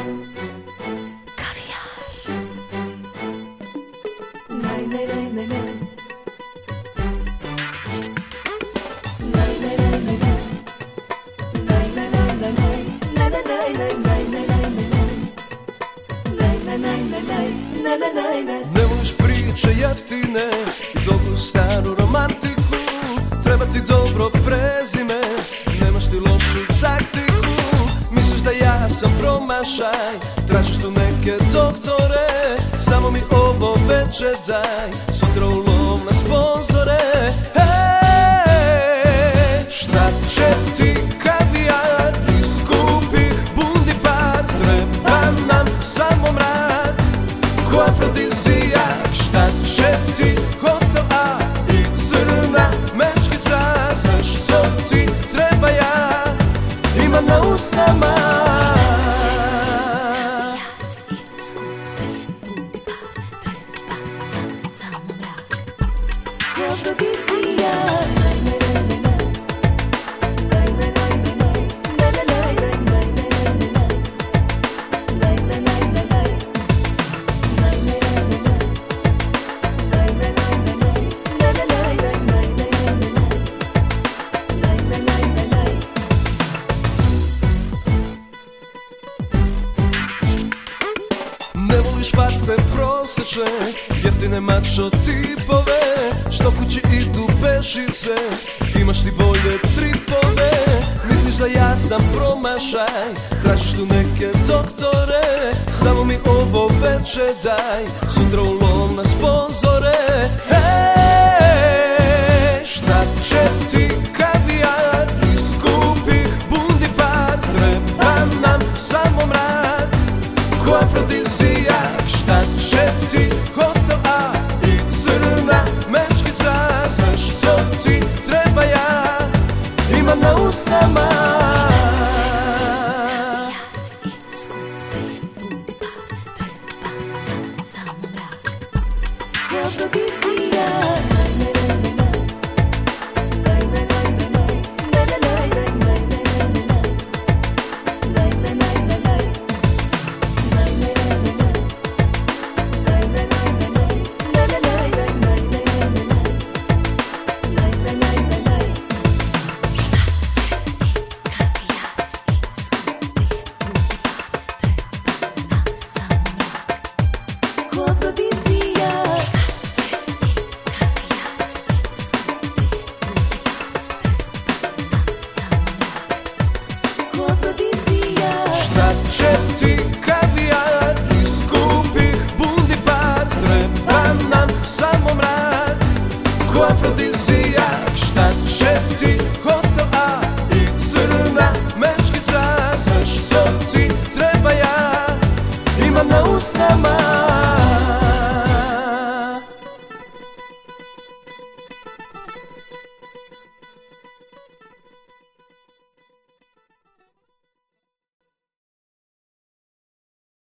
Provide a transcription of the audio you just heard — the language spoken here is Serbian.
Ne voliš priče jeftine i dobru staru romantiku. Treba ti dobro prezime, nemaš ti lošu taktiku. Misliš da ja sam promašaj, tražiš tu neke doktore. Samo mi ovo veče daj, sutra u lov na sponzore. Šta će ti kavijar i skupih bundi par? Treba nam samo mrak ko afrodizijak. Šta će ti hotel A i crna mečkica? Zašto ti treba ja, imam na usnama. Ne voliš face prosječne, jeftine mačo tipove, što kući idu bežice, imaš ti bolje tripove. Misliš da ja sam promašaj, tražiš tu neke doktore. Samo mi ovo veče daj, sutra u lov na sponzore. Šta će ti kavijar i skupih bundi par? Treba nam samo mrak ko afrodizijak. Šta će ti hotel A i crna mečkica? Zašto ti treba ja, imam na usnama. Šta će ti kavijar i skupih bundi par? Treba nam samo mrak ko afrodizijak. Šta će ti